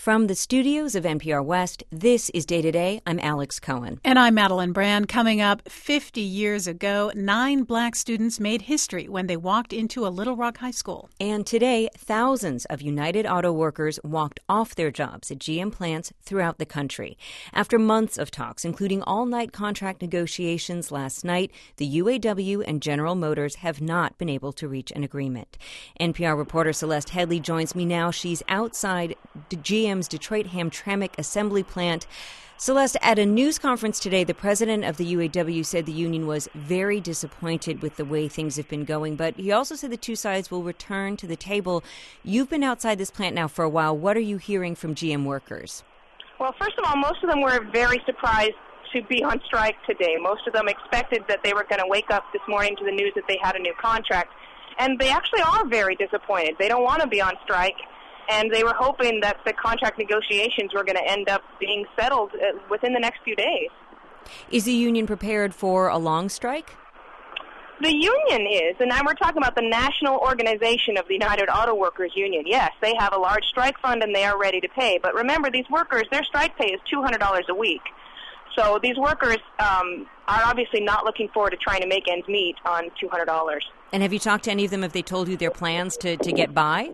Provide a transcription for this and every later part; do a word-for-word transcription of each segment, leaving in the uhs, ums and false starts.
From the studios of N P R West, this is Day to Day. I'm Alex Cohen. And I'm Madeline Brand. Coming up, fifty years ago, nine black students made history when they walked into a Little Rock high school. And today, thousands of United Auto Workers walked off their jobs at G M plants throughout the country. After months of talks, including all-night contract negotiations last night, the U A W and General Motors have not been able to reach an agreement. N P R reporter Celeste Headlee joins me now. She's outside G M's Detroit Hamtramck assembly plant. Celeste, at a news conference today, the president of the U A W said the union was very disappointed with the way things have been going, but he also said the two sides will return to the table. You've been outside this plant now for a while. What are you hearing from G M workers? Well, first of all, most of them were very surprised to be on strike today. Most of them expected that they were going to wake up this morning to the news that they had a new contract, and they actually are very disappointed. They don't want to be on strike. And they were hoping that the contract negotiations were going to end up being settled within the next few days. Is the union prepared for a long strike? The union is, and now we're talking about the national organization of the United Auto Workers Union. Yes, they have a large strike fund and they are ready to pay. But remember, these workers, their strike pay is two hundred dollars a week. So these workers um, are obviously not looking forward to trying to make ends meet on two hundred dollars. And have you talked to any of them? Have they told you their plans to, to get by?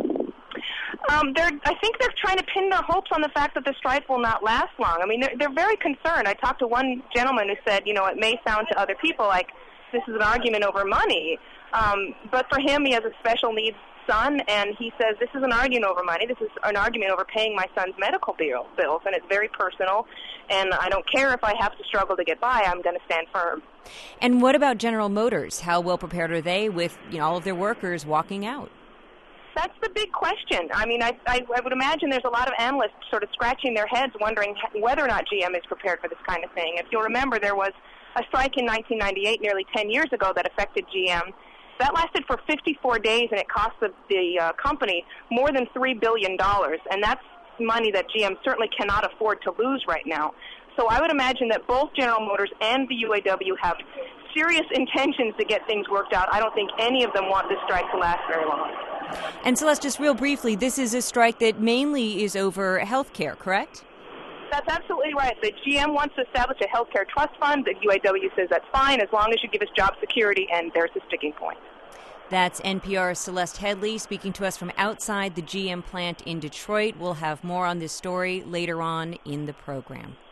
Um, they're, I think they're trying to pin their hopes on the fact that the strike will not last long. I mean, they're, they're very concerned. I talked to one gentleman who said, you know, it may sound to other people like this is an argument over money, um, but for him, he has a special needs son, and he says this is an argument over money. This is an argument over paying my son's medical bill, bills, and it's very personal, and I don't care if I have to struggle to get by. I'm going to stand firm. And what about General Motors? How well prepared are they with, you know, all of their workers walking out? That's the big question. I mean, I, I, I would imagine there's a lot of analysts sort of scratching their heads wondering whether or not G M is prepared for this kind of thing. If you'll remember, there was a strike in nineteen ninety-eight, nearly ten years ago, that affected G M. That lasted for fifty-four days, and it cost the, the uh, company more than three billion dollars, and that's money that G M certainly cannot afford to lose right now. So I would imagine that both General Motors and the U A W have serious intentions to get things worked out. I don't think any of them want this strike to last very long. And Celeste, just real briefly, this is a strike that mainly is over health care, correct? That's absolutely right. The G M wants to establish a health care trust fund. The U A W says that's fine as long as you give us job security, and there's a sticking point. That's N P R's Celeste Headlee speaking to us from outside the G M plant in Detroit. We'll have more on this story later on in the program.